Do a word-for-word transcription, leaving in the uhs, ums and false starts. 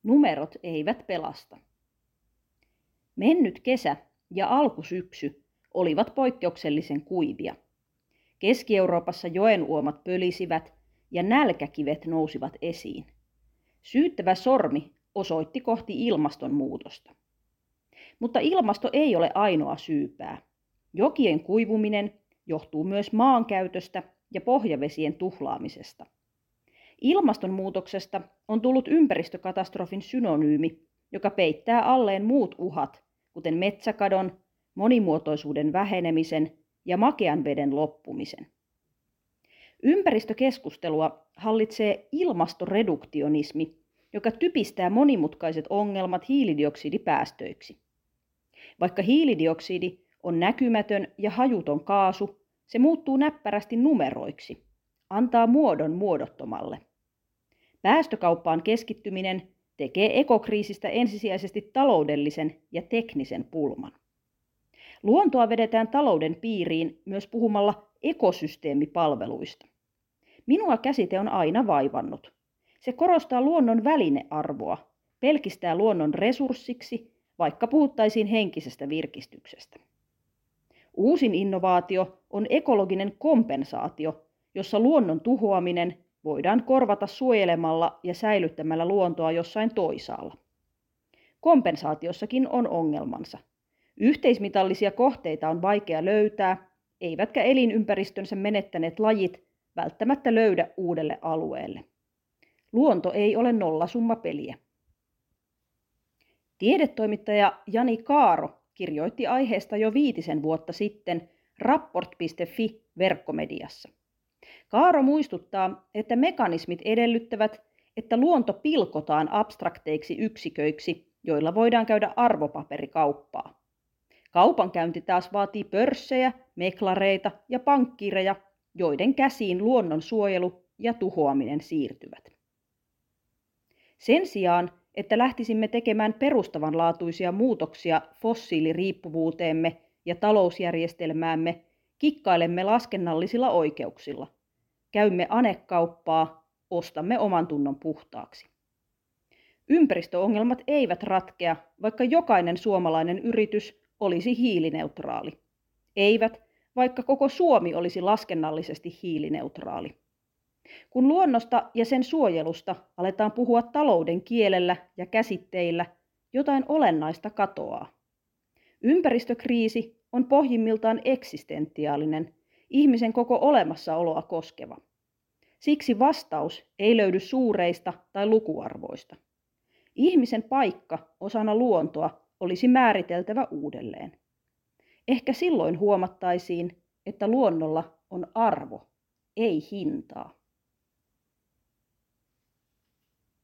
Numerot eivät pelasta. Mennyt kesä ja alkusyksy olivat poikkeuksellisen kuivia. Keski-Euroopassa joenuomat pölisivät ja nälkäkivet nousivat esiin. Syyttävä sormi osoitti kohti ilmastonmuutosta. Mutta ilmasto ei ole ainoa syypää. Jokien kuivuminen johtuu myös maankäytöstä ja pohjavesien tuhlaamisesta. Ilmastonmuutoksesta on tullut ympäristökatastrofin synonyymi, joka peittää alleen muut uhat, kuten metsäkadon, monimuotoisuuden vähenemisen ja makean veden loppumisen. Ympäristökeskustelua hallitsee ilmastoreduktionismi, joka typistää monimutkaiset ongelmat hiilidioksidipäästöiksi. Vaikka hiilidioksidi on näkymätön ja hajuton kaasu, se muuttuu näppärästi numeroiksi, antaa muodon muodottomalle. Päästökauppaan keskittyminen tekee ekokriisistä ensisijaisesti taloudellisen ja teknisen pulman. Luontoa vedetään talouden piiriin myös puhumalla ekosysteemipalveluista. Minua käsite on aina vaivannut. Se korostaa luonnon välinearvoa, pelkistää luonnon resurssiksi, vaikka puhuttaisiin henkisestä virkistyksestä. Uusin innovaatio on ekologinen kompensaatio, jossa luonnon tuhoaminen voidaan korvata suojelemalla ja säilyttämällä luontoa jossain toisaalla. Kompensaatiossakin on ongelmansa. Yhteismitallisia kohteita on vaikea löytää, eivätkä elinympäristönsä menettäneet lajit välttämättä löydä uudelle alueelle. Luonto ei ole nollasummapeliä. Tiedetoimittaja Jani Kaaro kirjoitti aiheesta jo viitisen vuotta sitten rapport piste fi-verkkomediassa. Kaaro muistuttaa, että mekanismit edellyttävät, että luonto pilkotaan abstrakteiksi yksiköiksi, joilla voidaan käydä arvopaperikauppaa. Kaupankäynti taas vaatii pörssejä, meklareita ja pankkiireja, joiden käsiin luonnon suojelu ja tuhoaminen siirtyvät. Sen sijaan, että lähtisimme tekemään perustavanlaatuisia muutoksia fossiiliriippuvuuteemme ja talousjärjestelmäämme, kikkailemme laskennallisilla oikeuksilla. Käymme anekauppaa, ostamme oman tunnon puhtaaksi. Ympäristöongelmat eivät ratkea, vaikka jokainen suomalainen yritys olisi hiilineutraali. Eivät, vaikka koko Suomi olisi laskennallisesti hiilineutraali. Kun luonnosta ja sen suojelusta aletaan puhua talouden kielellä ja käsitteillä, jotain olennaista katoaa. Ympäristökriisi on pohjimmiltaan eksistentiaalinen, ihmisen koko olemassaoloa koskeva. Siksi vastaus ei löydy suureista tai lukuarvoista. Ihmisen paikka osana luontoa olisi määriteltävä uudelleen. Ehkä silloin huomattaisiin, että luonnolla on arvo, ei hintaa.